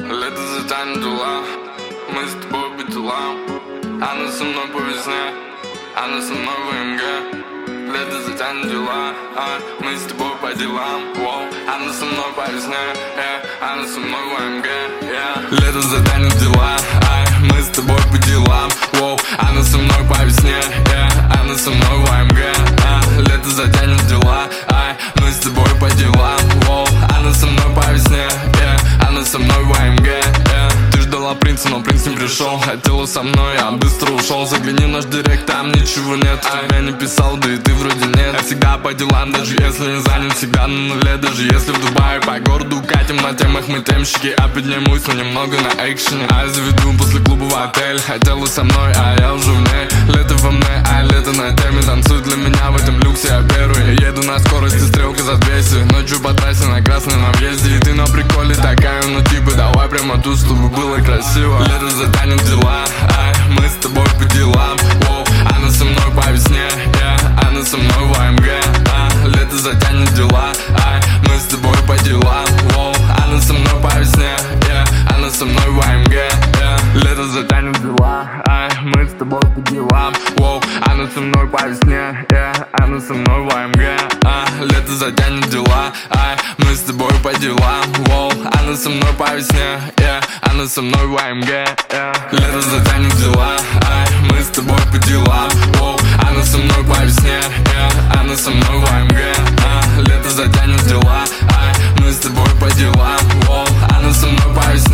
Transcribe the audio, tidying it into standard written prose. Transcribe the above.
Лето затянет дела, мы с тобой по делам. Она со мной по весне, она со мной в МГ. Лето затянет дела, мы с тобой по делам. Она со мной по весне, она со мной в МГ. Лето затянет дела, мы с тобой по делам. Она со мной по весне, она со мной в МГ. Лето затянет дела, мы с тобой по делам. Она со мной по весне, она со мной в АМГ. Ты ждала принца, но принц не пришел. Хотела со мной, я быстро ушел. Загляни в наш директ, там ничего нет. Я не писал, да и ты вроде нет. Я всегда по делам, даже если не занят. Всегда на нуле, даже если в Дубае. По городу катим, на темах мы темщики. А поднимусь, но немного на экшене. А я заведу после клуба в отель. Хотела со мной, а я уже в ней. Лето во мне, а лето на теме. Танцуй для меня в этом люксе, я первый. Я еду на скорости, стрелка за 200. Ночью по трассе на красной на въезде. И ты на приколе такая, ну типа давай прямо тут, чтобы было красиво. Лето затянет дела, мы с тобой по делам. Она со мной по весне, она со мной в АМГ. Лето затянет дела, мы с тобой по делам. Она со мной по весне, она со мной в АМГ. Лето затянет дела, мы с тобой по делам. Она со мной по весне, она со мной в АМГ. Лето затянет дела, мы с тобой по делам. Она со мной по весне, она со мной в АМГ. Лето затянет дела, мы с тобой по делам. Она со мной по весне, она со мной в АМГ. Лето затянет дела, мы с тобой по делам. Она со мной по весне.